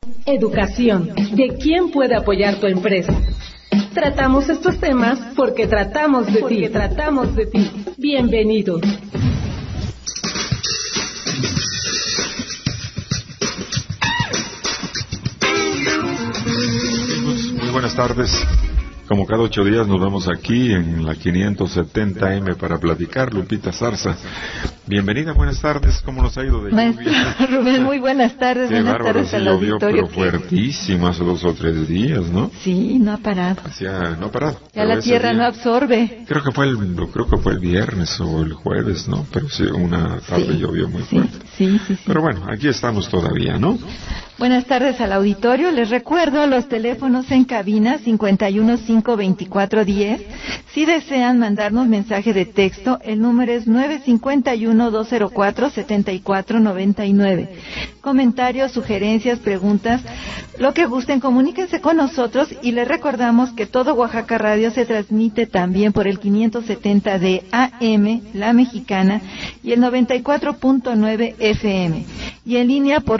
Educación. ¿De quién puede apoyar tu empresa? Tratamos estos temas porque tratamos de ti. Bienvenidos. Muy buenas tardes. Como cada 8 días nos vemos aquí en la 570M para platicar. Lupita Zarza, bienvenida, buenas tardes. ¿Cómo nos ha ido de lluvia? Rubén, muy buenas tardes. Qué buenas bárbaro, tardes sí al llovió, auditorio. pero fuertísimo hace 2 o 3 días, ¿no? Sí, no ha parado. No ha parado. Ya la tierra día, no absorbe. Creo que fue el viernes o el jueves, ¿no? Pero sí, una tarde llovió muy fuerte. Sí. Pero bueno, aquí estamos todavía, ¿no? Buenas tardes al auditorio. Les recuerdo los teléfonos en cabina 515-2410. Si desean mandarnos mensaje de texto, el número es 951-204-7499. Comentarios, sugerencias, preguntas, lo que gusten, comuníquense con nosotros y les recordamos que todo Oaxaca Radio se transmite también por el 570 de AM, La Mexicana, y el 94.9 FM. Y en línea por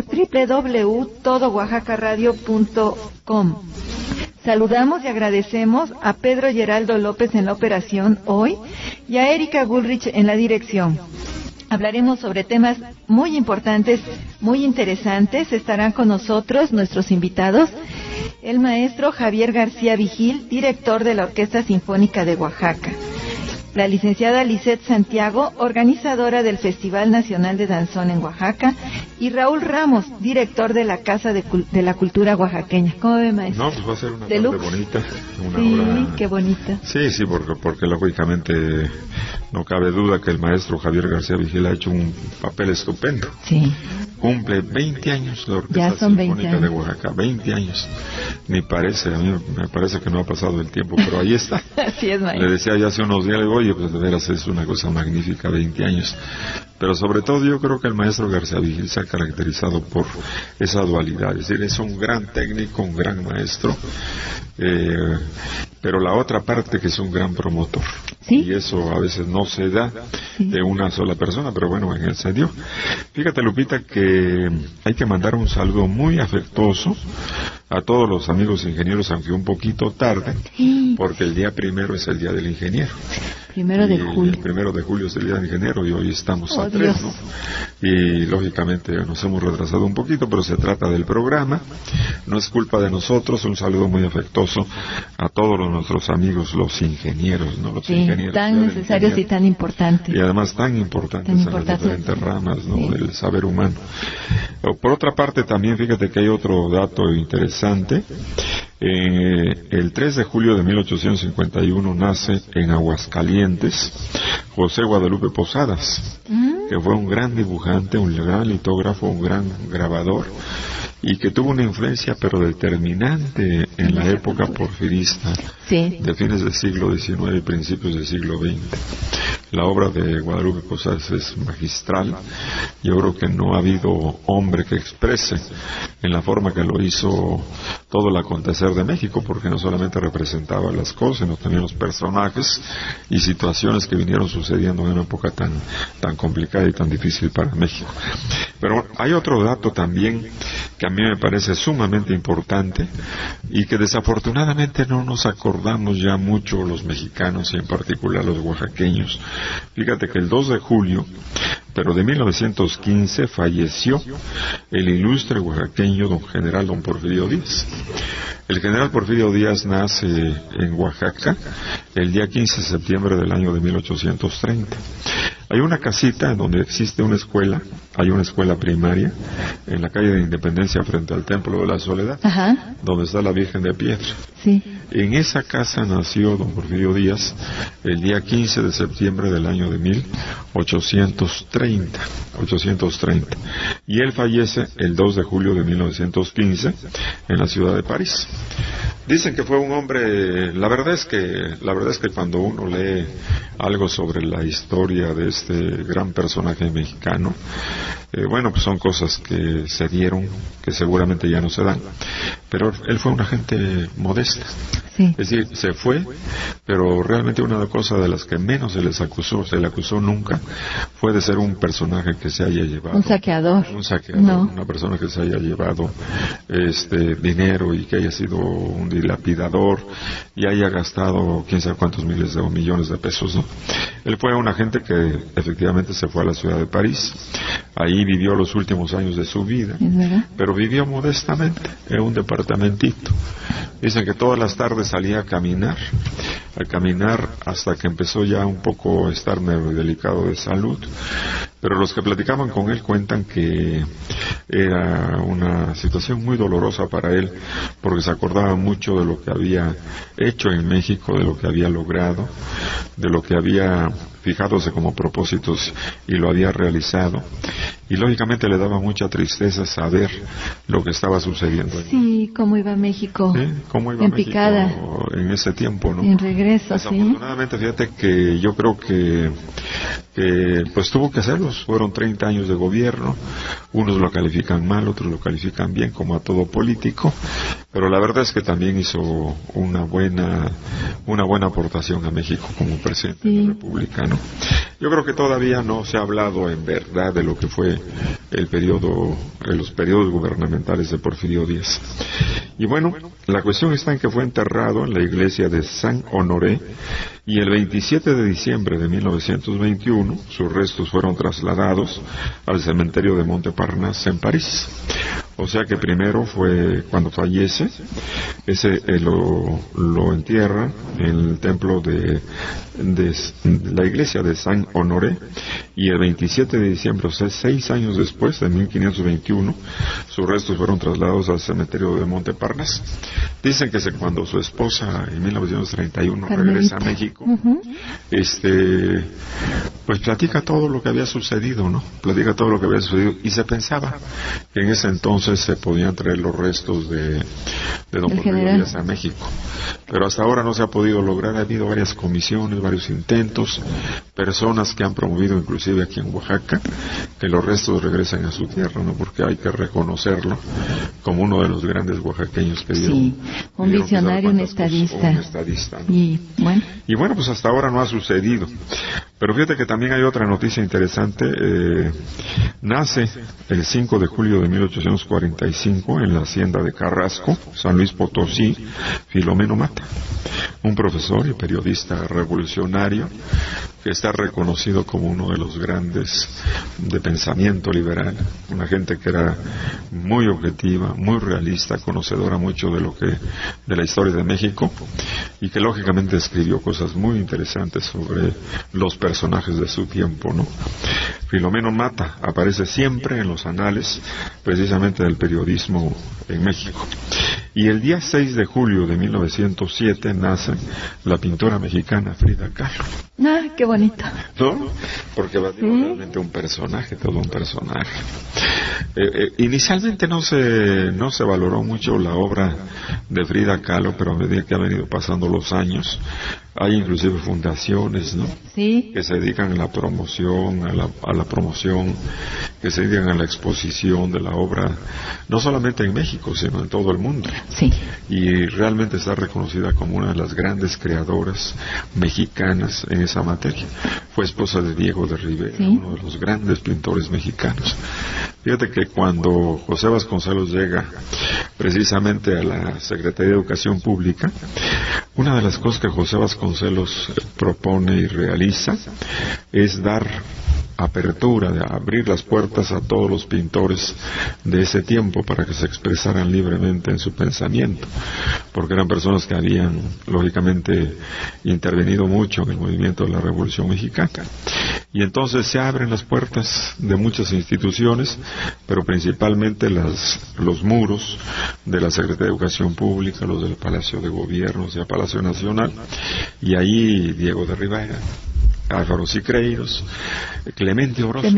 www.todooaxacaradio.com. Saludamos y agradecemos a Pedro Geraldo López en la operación hoy y a Erika Gulrich en la dirección. Hablaremos sobre temas muy importantes, muy interesantes. Estarán con nosotros nuestros invitados, el maestro Javier García Vigil, director de la Orquesta Sinfónica de Oaxaca; la licenciada Lisette Santiago, organizadora del Festival Nacional de Danzón en Oaxaca; y Raúl Ramos, director de la Casa de la Cultura Oaxaqueña. ¿Cómo ve, maestro? No, pues va a ser una tarde bonita. Sí, hora... qué bonita. Sí, porque lógicamente no cabe duda que el maestro Javier García Vigil ha hecho un papel estupendo. Sí. Cumple 20 años la Orquesta Sinfónica de Oaxaca, 20 años. A mí me parece que no ha pasado el tiempo, pero ahí está. Así es, maestro. Le decía ya hace unos días, le digo, oye, pues de veras es una cosa magnífica, 20 años. Pero sobre todo yo creo que el maestro García Vigil se ha caracterizado por esa dualidad. Es decir, es un gran técnico, un gran maestro, pero la otra parte que es un gran promotor. ¿Sí? Y eso a veces no se da de una sola persona, pero bueno, en él se dio. Fíjate, Lupita, que hay que mandar un saludo muy afectuoso a todos los amigos ingenieros, aunque un poquito tarde, porque el día 1 es el día del ingeniero. 1 de julio. El 1 de julio es el día del ingeniero y hoy estamos a 3, ¿no? Y lógicamente nos hemos retrasado un poquito, pero se trata del programa, no es culpa de nosotros. Un saludo muy afectuoso a todos nuestros amigos, los ingenieros, ¿no? Los ingenieros tan necesarios y tan importantes. Y además tan importantes en las diferentes ramas, ¿no? Del saber humano. Por otra parte, también fíjate que hay otro dato interesante. El 3 de julio de 1851 nace en Aguascalientes José Guadalupe Posadas, que fue un gran dibujante, un gran litógrafo, un gran grabador, y que tuvo una influencia pero determinante en la época porfirista, de fines del siglo XIX y principios del siglo XX. La obra de Guadalupe Posadas es magistral. Yo creo que no ha habido hombre que exprese en la forma que lo hizo todo el acontecer de México, porque no solamente representaba las cosas, sino también los personajes y situaciones que vinieron sucediendo en una época tan complicada y tan difícil para México. Pero hay otro dato también que a mí me parece sumamente importante y que desafortunadamente no nos acordamos ya mucho los mexicanos y en particular los oaxaqueños. Fíjate que el 2 de julio, pero de 1915, falleció el ilustre oaxaqueño don general don Porfirio Díaz. El general Porfirio Díaz nace en Oaxaca el día 15 de septiembre del año de 1830. Hay una casita en donde existe una escuela, hay una escuela primaria en la calle de Independencia frente al Templo de la Soledad, donde está la Virgen de Piedra. Sí. En esa casa nació don Porfirio Díaz el día 15 de septiembre del año de 1830. Y él fallece el 2 de julio de 1915 en la ciudad de París. Dicen que fue un hombre, la verdad es que cuando uno lee algo sobre la historia de este gran personaje mexicano, pues son cosas que se dieron, que seguramente ya no se dan, pero él fue una gente modesta, Sí. Es decir, se fue, pero realmente una cosa de las que menos se le acusó nunca, fue de ser un personaje que se haya llevado. Un saqueador. No. Una persona que se haya llevado dinero y que haya sido un dilapidador y haya gastado quién sabe cuántos miles o millones de pesos, ¿no? Él fue un agente que efectivamente se fue a la ciudad de París. Ahí vivió los últimos años de su vida, pero vivió modestamente en un departamentito. Dicen que todas las tardes salía a caminar hasta que empezó ya un poco a estar medio delicado de salud. Pero los que platicaban con él cuentan que era una situación muy dolorosa para él, porque se acordaba mucho de lo que había hecho en México, de lo que había logrado, de lo que había fijándose como propósitos y lo había realizado, y lógicamente le daba mucha tristeza saber lo que estaba sucediendo. Sí, cómo iba México, cómo iba en México picada en ese tiempo, ¿no? En regreso, desafortunadamente, fíjate que yo creo que pues tuvo que hacerlos. Fueron 30 años de gobierno, unos lo califican mal, otros lo califican bien, como a todo político, pero la verdad es que también hizo una buena aportación a México como presidente de la República, ¿no? Yo creo que todavía no se ha hablado en verdad de lo que fue los periodos gubernamentales de Porfirio Díaz. Y bueno, la cuestión está en que fue enterrado en la iglesia de Saint Honoré, y el 27 de diciembre de 1921 sus restos fueron trasladados al cementerio de Montparnasse en París. O sea que primero fue cuando fallece, lo entierran en el templo de la iglesia de Saint Honoré, y el 27 de diciembre, o sea, 6 años después, de 1521, sus restos fueron trasladados al cementerio de Montparnasse. Dicen que cuando su esposa en 1931 regresa a México, pues platica todo lo que había sucedido, ¿no? Platica todo lo que había sucedido, y se pensaba que en ese entonces se podían traer los restos de don Porfirio Díaz a México, pero hasta ahora no se ha podido lograr. Ha habido varias comisiones, varios intentos, personas que han promovido, inclusive aquí en Oaxaca, que los restos regresen a su tierra, ¿no? Porque hay que reconocerlo como uno de los grandes oaxaqueños que dieron, un visionario, un estadista, ¿no? Y bueno, pues hasta ahora no ha sucedido. Pero fíjate que también hay otra noticia interesante. Nace el 5 de julio de 1845 en la hacienda de Carrasco, San Luis Potosí, Filomeno Mata, un profesor y periodista revolucionario que está reconocido como uno de los grandes de pensamiento liberal, una gente que era muy objetiva, muy realista, conocedora mucho de la historia de México, y que lógicamente escribió cosas muy interesantes sobre los personajes de su tiempo, ¿no? Filomeno Mata aparece siempre en los anales precisamente del periodismo en México. Y el día 6 de julio de 1907 nace la pintora mexicana Frida Kahlo. ¡Ah, qué bonito! ¿No? Porque va a ser realmente un personaje, todo un personaje. Inicialmente no se valoró mucho la obra de Frida Kahlo, pero a medida que han venido pasando los años, hay inclusive fundaciones, ¿no? Sí. Que se dedican a la promoción, a la promoción, que se dedican a la exposición de la obra, no solamente en México, sino en todo el mundo. Sí. Y realmente está reconocida como una de las grandes creadoras mexicanas en esa materia. Fue esposa de Diego de Rivera, uno de los grandes pintores mexicanos. Fíjate que cuando José Vasconcelos llega precisamente a la Secretaría de Educación Pública, una de las cosas que José Vasconcelos propone y realiza es dar apertura, de abrir las puertas a todos los pintores de ese tiempo para que se expresaran libremente en su pensamiento, porque eran personas que habían lógicamente intervenido mucho en el movimiento de la Revolución Mexicana. Y entonces se abren las puertas de muchas instituciones, pero principalmente los muros de la Secretaría de Educación Pública, los del Palacio de Gobierno, o sea, Palacio Nacional, y ahí Diego de Rivera, Álvaro Siqueiros, Clemente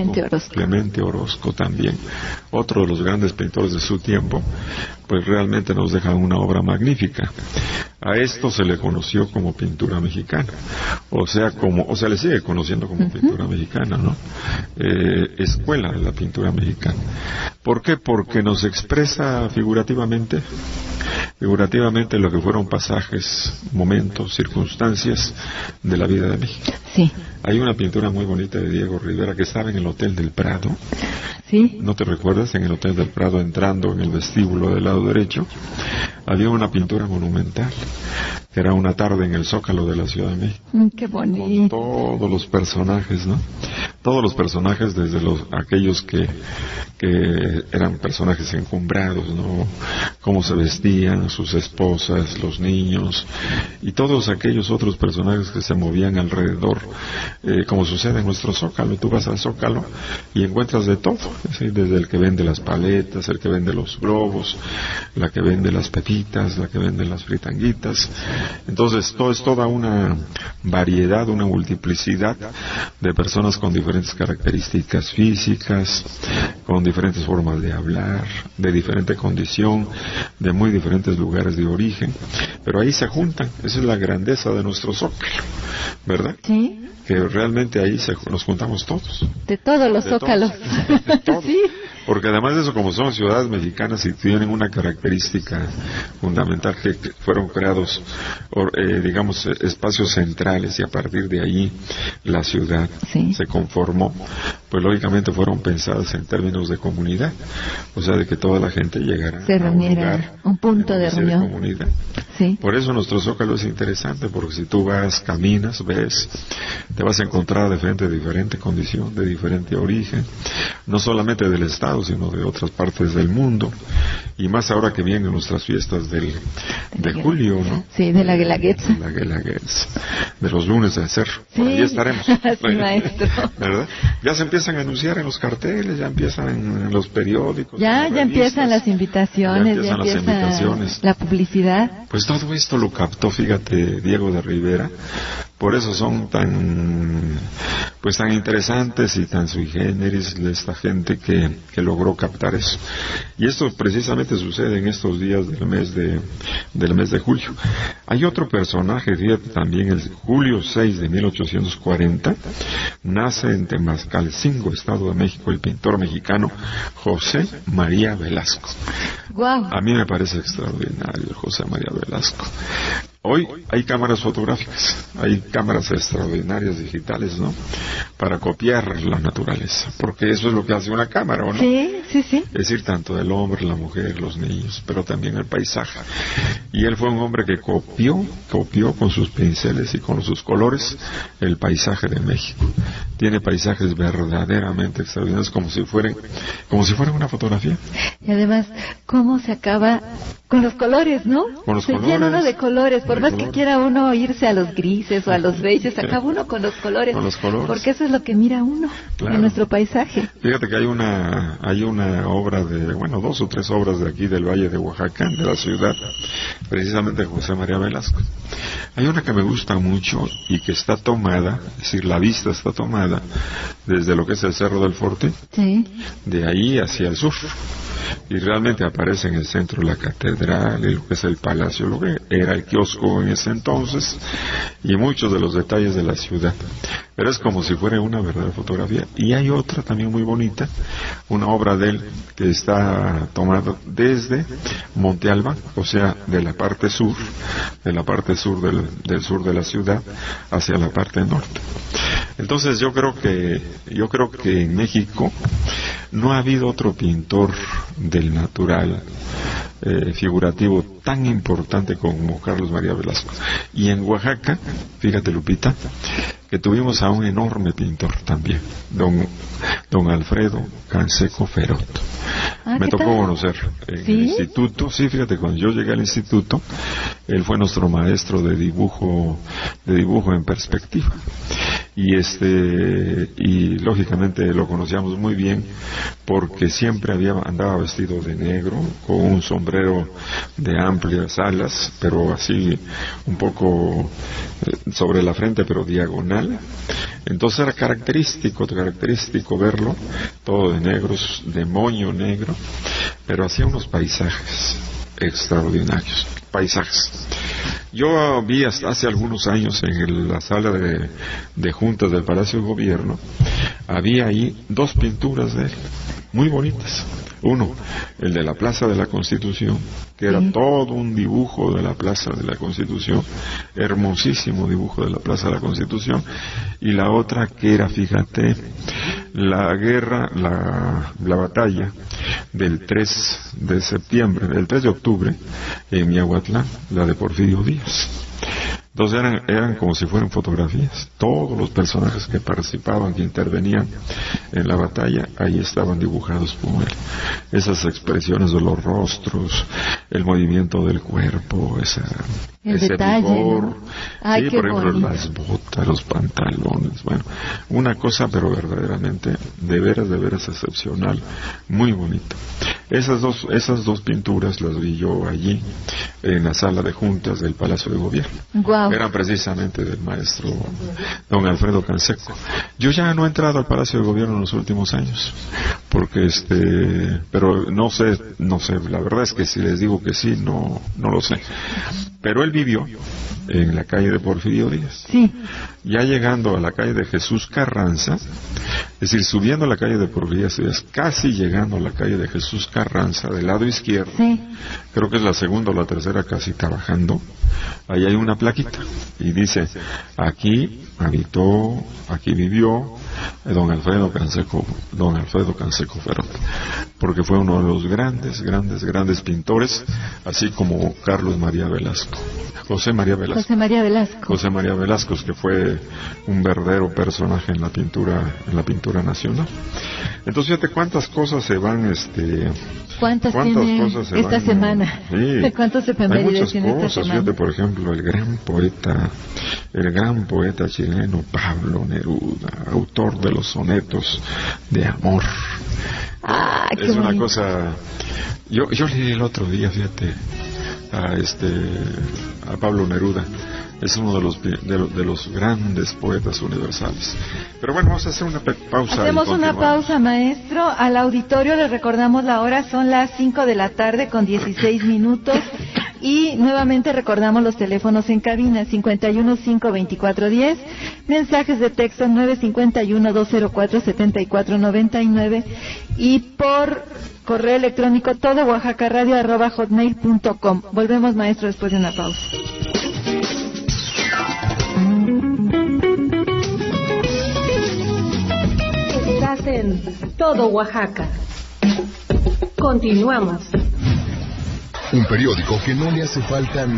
Orozco también, otro de los grandes pintores de su tiempo, pues realmente nos deja una obra magnífica. A esto se le conoció como pintura mexicana, o sea, le sigue conociendo como pintura mexicana, ¿no? Escuela de la pintura mexicana. ¿Por qué? Porque nos expresa figurativamente figurativamente lo que fueron pasajes, momentos, circunstancias de la vida de México. Sí. Hay una pintura muy bonita de Diego Rivera que estaba en el Hotel del Prado. Sí. ¿No te recuerdas? En el Hotel del Prado, entrando en el vestíbulo del lado derecho, había una pintura monumental, que era una tarde en el Zócalo de la Ciudad de México. Qué bonito. Con todos los personajes, ¿no? Todos los personajes, desde aquellos que eran personajes encumbrados, ¿no? Cómo se vestían, sus esposas, los niños, y todos aquellos otros personajes que se movían alrededor, como sucede en nuestro Zócalo. Tú vas al Zócalo y encuentras de todo, ¿sí? Desde el que vende las paletas, el que vende los globos, la que vende las pepitas, la que vende las fritanguitas. Entonces, es toda una variedad, una multiplicidad de personas con diferentes características físicas, con diferentes formas de hablar, de diferente condición, de muy diferentes lugares de origen, pero ahí se juntan. Esa es la grandeza de nuestro Zócalo, ¿verdad? Sí. Que realmente ahí nos juntamos todos. De todos los zócalos. De todos. Sí. Porque además de eso, como son ciudades mexicanas y tienen una característica fundamental, que fueron creados, digamos, espacios centrales, y a partir de ahí la ciudad se conformó, pues lógicamente fueron pensadas en términos de comunidad, o sea, de que toda la gente llegara se reuniera, a un lugar, un punto de reunión. Comunidad. Sí. Por eso nuestro Zócalo es interesante, porque si tú vas, caminas, ves, te vas a encontrar de diferente condición, de diferente origen, no solamente del Estado, sino de otras partes del mundo, y más ahora que vienen nuestras fiestas de julio, ¿no? Sí, de la Guelaguetza. De la Guelaguetza, de los lunes del cerro. Sí. Por ahí estaremos. Sí, maestro. ¿Verdad? Ya se empiezan a anunciar en los carteles, ya empiezan en los periódicos. Ya empiezan las invitaciones, ya empiezan la publicidad. Pues todo esto lo captó, fíjate, Diego de Rivera. Por eso son tan interesantes y tan sui generis esta gente que logró captar eso. Y esto precisamente sucede en estos días del mes de julio. Hay otro personaje, fíjate, también el julio 6 de 1840, nace en Temascalcingo, Estado de México, el pintor mexicano José María Velasco. Wow. A mí me parece extraordinario José María Velasco. Hoy hay cámaras fotográficas, hay cámaras extraordinarias digitales, ¿no? Para copiar la naturaleza, porque eso es lo que hace una cámara, ¿o no? Sí, sí, sí. Es decir, tanto el hombre, la mujer, los niños, pero también el paisaje. Y él fue un hombre que copió con sus pinceles y con sus colores el paisaje de México. Tiene paisajes verdaderamente extraordinarios, como si fueran una fotografía. Y además, ¿cómo se acaba con los colores, no? Con los colores. Se llena uno de colores, por más que quiera uno irse a los grises o a los beiges, acaba uno con los colores. Con los colores. Porque eso es lo que mira uno en nuestro paisaje. Fíjate que hay una obra dos o tres obras de aquí del Valle de Oaxaca, de la ciudad, precisamente de José María Velasco. Hay una que me gusta mucho y que está tomada, es decir, la vista está tomada desde lo que es el Cerro del Forte, sí, de ahí hacia el sur. Y realmente aparece en el centro la catedral, lo que es el palacio, lo que era el kiosco en ese entonces, y muchos de los detalles de la ciudad. Pero es como si fuera una verdadera fotografía. Y hay otra también muy bonita, una obra de él que está tomada desde Monte Alba, o sea, de la parte sur del sur de la ciudad hacia la parte norte. Entonces yo creo que en México no ha habido otro pintor del natural figurativo tan importante como Carlos María Velasco. Y en Oaxaca, fíjate, Lupita, que tuvimos a un enorme pintor también, don Alfredo Canseco Ferot. Me tocó conocer en el instituto. Sí, fíjate, cuando yo llegué al instituto, él fue nuestro maestro de dibujo en perspectiva. Y lógicamente lo conocíamos muy bien porque siempre andaba vestido de negro, con un sombrero de amplias alas, pero así un poco sobre la frente, pero diagonal. Entonces era característico verlo, todo de negros, de moño negro, pero hacía unos paisajes extraordinarios, paisajes. Yo vi hace algunos años en la sala de juntas del Palacio de Gobierno había ahí 2 pinturas de él, muy bonitas. Uno, el de la Plaza de la Constitución, que era todo un dibujo de la Plaza de la Constitución, hermosísimo dibujo de la Plaza de la Constitución, y la otra que era, fíjate, la guerra, la batalla del 3 de septiembre, del 3 de octubre, en Miahuatlán, la de Porfirio Díaz. Entonces eran como si fueran fotografías. Todos los personajes que participaban, que intervenían en la batalla, ahí estaban dibujados por él. Esas expresiones de los rostros, el movimiento del cuerpo, ese detalle, vigor. ¿no? Ay, sí, qué por ejemplo, bonito. las botas, los pantalones. Bueno, una cosa, pero verdaderamente, de veras excepcional, muy bonito. Esas dos pinturas las vi yo allí, en la sala de juntas del Palacio de Gobierno. Wow. Eran precisamente del maestro don Alfredo Canseco. Yo ya no he entrado al Palacio de Gobierno en los últimos años, porque pero no sé, la verdad es que si les digo que sí, no lo sé. Pero él vivió en la calle de Porfirio Díaz. Sí. Ya llegando a la calle de Jesús Carranza, es decir, subiendo a la calle de Porfirio Díaz, casi llegando a la calle de Jesús Carranza, del lado izquierdo, Sí. creo que es la segunda o la tercera casita bajando, ahí hay una plaquita, y dice, aquí habitó, aquí vivió don Alfredo Canseco Ferón, porque fue uno de los grandes pintores, así como José María Velasco, que fue un verdadero personaje en la pintura nacional. Entonces, fíjate cuántas cosas se van, ¿Cuántas tiene cosas se esta van, semana? Sí. ¿Cuántos Hay efemérides muchas tiene esta cosas, semana? fíjate, por ejemplo, el gran poeta chileno Pablo Neruda, autor de los sonetos de amor. Ah, qué Es una bonito. cosa. Yo leí el otro día, fíjate, a Pablo Neruda. Es uno de los grandes poetas universales. Pero bueno, vamos a hacer una pausa. Hacemos una pausa, maestro. Al auditorio le recordamos la hora, son las 5 de la tarde con 16 minutos. Y nuevamente recordamos los teléfonos en cabina, 515-2410, mensajes de texto 951-204-7499 y por correo electrónico todooaxacaradio@hotmail.com. Volvemos, maestro, después de una pausa. Estás en Todo Oaxaca. Continuamos. Un periódico que no le hace falta